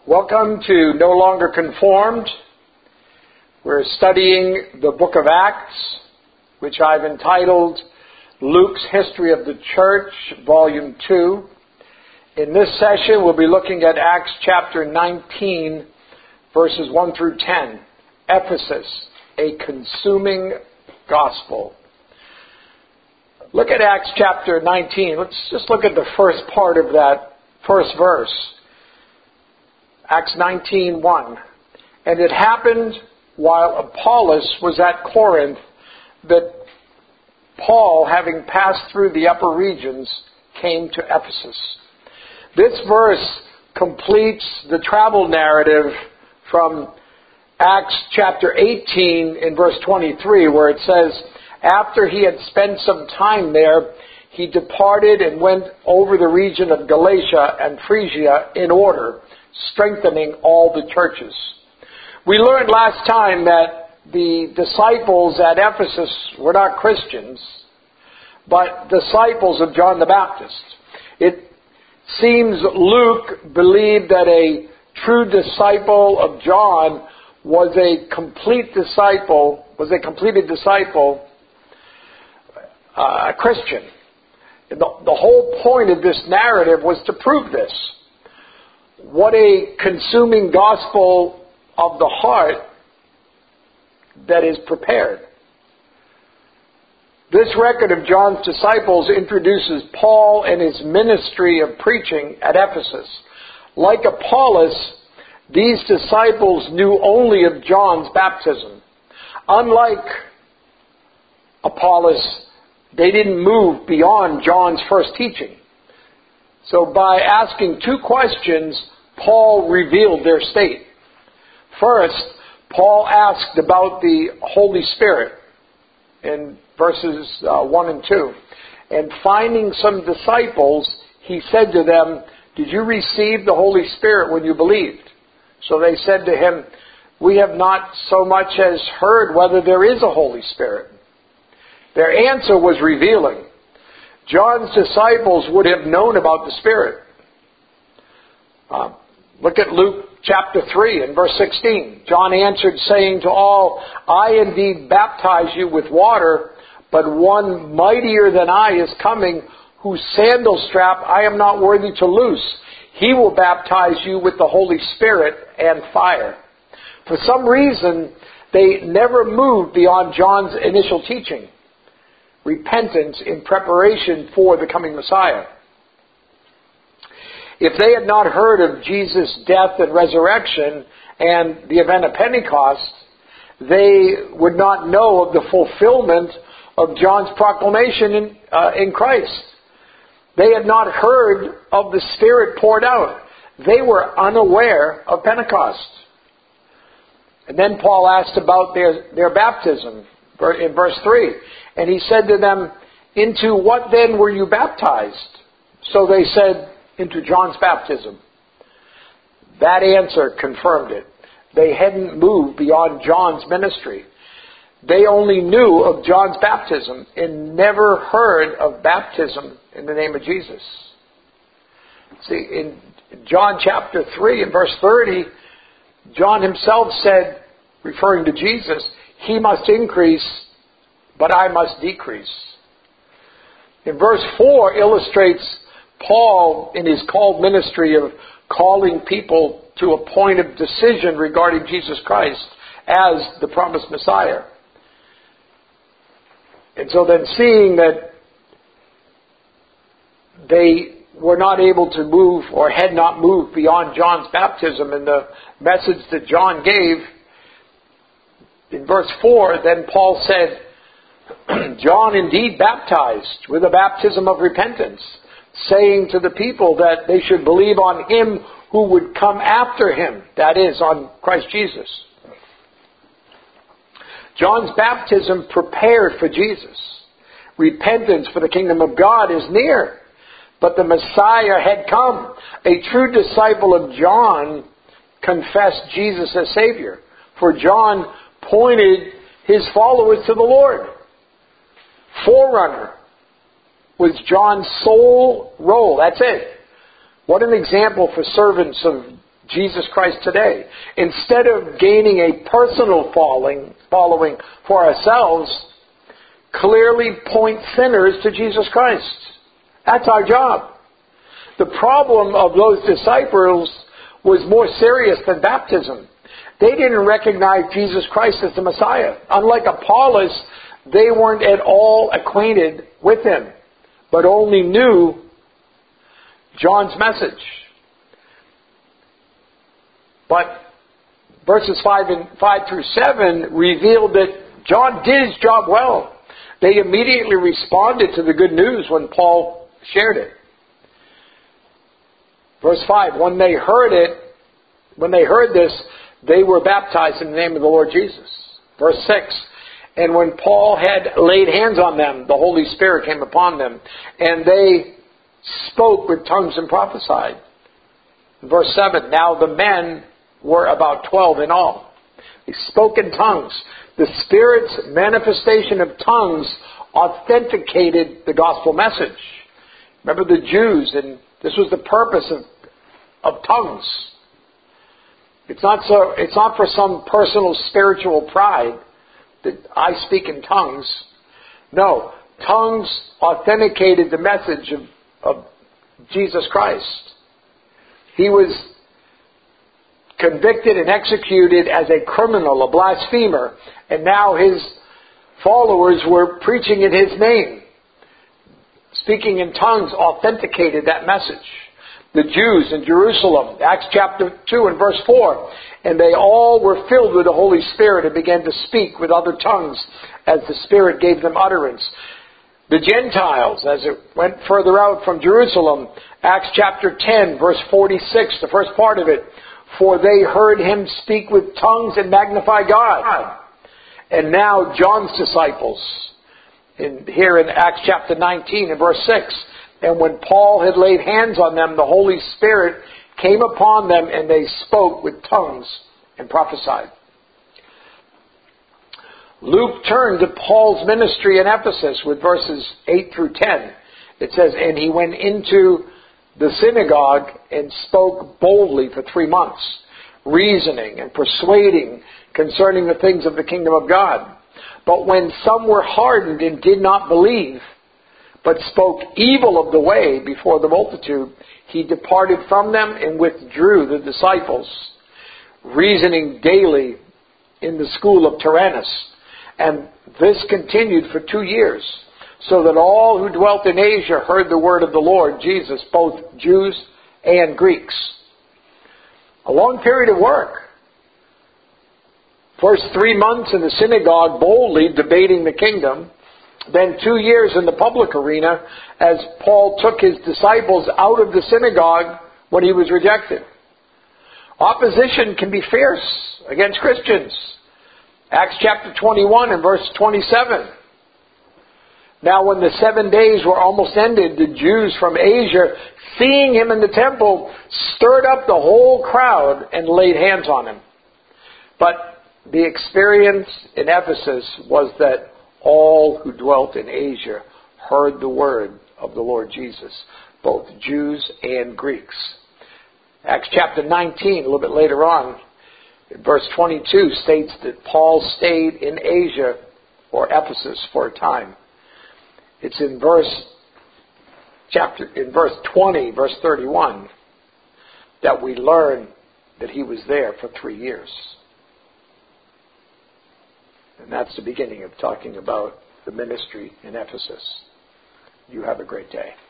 Welcome to No Longer Conformed. We're studying the book of Acts, which I've entitled Luke's History of the Church, Volume 2. In this session, we'll be looking at Acts chapter 19, verses 1 through 10. Ephesus, a consuming gospel. Look at Acts chapter 19. Let's just look at the first part of that first verse. Acts 19:1. And it happened while Apollos was at Corinth that Paul, having passed through the upper regions, came to Ephesus. This verse completes the travel narrative from Acts chapter 18 in verse 23, where it says, after he had spent some time there, he departed and went over the region of Galatia and Phrygia in order, strengthening all the churches. We learned last time that the disciples at Ephesus were not Christians, but disciples of John the Baptist. It seems Luke believed that a true disciple of John was a completed disciple, a Christian. The whole point of this narrative was to prove this. What a consuming gospel of the heart that is prepared. This record of John's disciples introduces Paul and his ministry of preaching at Ephesus. Like Apollos, these disciples knew only of John's baptism. Unlike Apollos, they didn't move beyond John's first teaching. So by asking two questions, Paul revealed their state. First, Paul asked about the Holy Spirit in verses 1 and 2. And finding some disciples, he said to them, did you receive the Holy Spirit when you believed? So they said to him, we have not so much as heard whether there is a Holy Spirit. Their answer was revealing. John's disciples would have known about the Spirit. Look at Luke chapter 3 and verse 16. John answered, saying to all, I indeed baptize you with water, but one mightier than I is coming, whose sandal strap I am not worthy to loose. He will baptize you with the Holy Spirit and fire. For some reason, they never moved beyond John's initial teaching. Repentance in preparation for the coming Messiah. If they had not heard of Jesus' death and resurrection and the event of Pentecost, they would not know of the fulfillment of John's proclamation in Christ. They had not heard of the Spirit poured out. They were unaware of Pentecost. And then Paul asked about their baptism in verse 3. And he said to them, into what then were you baptized? So they said, into John's baptism. That answer confirmed it. They hadn't moved beyond John's ministry. They only knew of John's baptism and never heard of baptism in the name of Jesus. See, in John chapter 3 and verse 30, John himself said, referring to Jesus, he must increase, but I must decrease. In verse 4 illustrates Paul in his called ministry of calling people to a point of decision regarding Jesus Christ as the promised Messiah. And so then seeing that they were not able to move or had not moved beyond John's baptism and the message that John gave, in verse 4, then Paul said, John indeed baptized with a baptism of repentance, saying to the people that they should believe on him who would come after him, that is, on Christ Jesus. John's baptism prepared for Jesus. Repentance for the kingdom of God is near, but the Messiah had come. A true disciple of John confessed Jesus as Savior, for John pointed his followers to the Lord. Forerunner was John's sole role. That's it. What an example for servants of Jesus Christ today. Instead of gaining a personal following for ourselves, clearly point sinners to Jesus Christ. That's our job. The problem of those disciples was more serious than baptism. They didn't recognize Jesus Christ as the Messiah. Unlike Apollos, they weren't at all acquainted with him, but only knew John's message. But verses 5 through 7 revealed that John did his job well. They immediately responded to the good news when Paul shared it. Verse 5, when they heard this, they were baptized in the name of the Lord Jesus. Verse 6, and when Paul had laid hands on them, the Holy Spirit came upon them, and they spoke with tongues and prophesied. Verse 7, now the men were about 12 in all. They spoke in tongues. The Spirit's manifestation of tongues authenticated the gospel message. Remember the Jews, and this was the purpose of tongues. It's not for some personal spiritual pride that I speak in tongues. No, tongues authenticated the message of Jesus Christ. He was convicted and executed as a criminal, a blasphemer, and now his followers were preaching in his name. Speaking in tongues authenticated that message. The Jews in Jerusalem, Acts chapter 2 and verse 4, and they all were filled with the Holy Spirit and began to speak with other tongues as the Spirit gave them utterance. The Gentiles, as it went further out from Jerusalem, Acts chapter 10, verse 46, the first part of it, for they heard him speak with tongues and magnify God. And now John's disciples, here in Acts chapter 19 and verse 6, and when Paul had laid hands on them, the Holy Spirit came upon them, and they spoke with tongues and prophesied. Luke turned to Paul's ministry in Ephesus with verses 8 through 10. It says, and he went into the synagogue and spoke boldly for 3 months, reasoning and persuading concerning the things of the kingdom of God. But when some were hardened and did not believe, but spoke evil of the way before the multitude, he departed from them and withdrew the disciples, reasoning daily in the school of Tyrannus. And this continued for 2 years, so that all who dwelt in Asia heard the word of the Lord Jesus, both Jews and Greeks. A long period of work. First 3 months in the synagogue boldly debating the kingdom. Then 2 years in the public arena as Paul took his disciples out of the synagogue when he was rejected. Opposition can be fierce against Christians. Acts chapter 21 and verse 27. Now when the 7 days were almost ended, the Jews from Asia, seeing him in the temple, stirred up the whole crowd and laid hands on him. But the experience in Ephesus was that all who dwelt in Asia heard the word of the Lord Jesus, both Jews and Greeks. Acts chapter 19, a little bit later on, verse 22 states that Paul stayed in Asia, or Ephesus, for a time. It's in verse 20, verse 31, that we learn that he was there for 3 years. And that's the beginning of talking about the ministry in Ephesus. You have a great day.